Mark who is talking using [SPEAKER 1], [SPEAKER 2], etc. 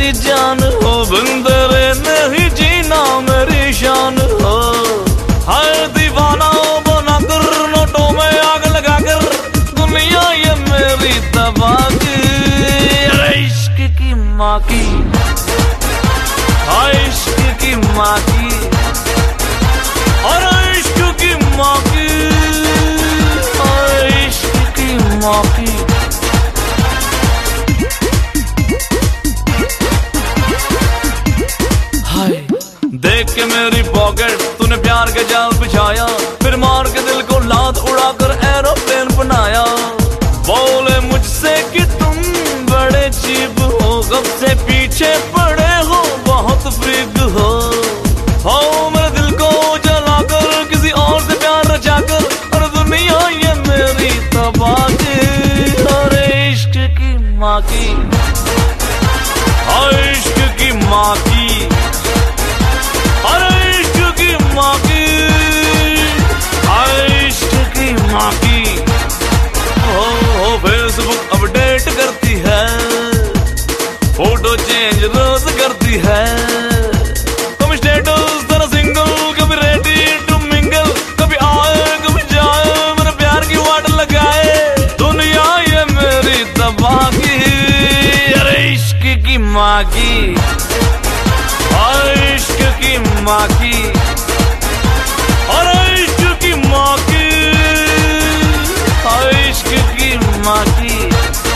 [SPEAKER 1] मेरी जान हो, बिन तेरे नहीं जीना मेरी शान हो। हर दीवाना बना कर नोटों में आग लगा कर, दुनिया ये मेरी तबाह की। इश्क की माँ की, इश्क की माँ की, और इश्क की माँ की, इश्क की माँ की। देख के मेरी पॉकेट तूने प्यार के जाल बिछाया, फिर मार के दिल को लात उड़ाकर एरोप्लेन बनाया। बोले मुझसे कि तुम बड़े चीप हो, कब से पीछे पड़े हो, बहुत फ्रीक हो। मेरे दिल को जलाकर किसी और से प्यार रचाकर, और दुनिया ये मेरी तबाह की। और इश्क की माँ की, इश्क की माँ की, और इश्क की माँ की, इश्क की माँ की। फेसबुक अपडेट करती है, फोटो चेंज रोज करती है। कभी स्टेटस तेरा सिंगल, कभी रेडी टू मिंगल, कभी आए कभी जाए, मेरे प्यार की वाट लगाए। दुनिया ये मेरी तबाह की। अरे इश्क की माँ की, इश्क की माँ की, और इश्क की माँ की, इश्क की माँ की।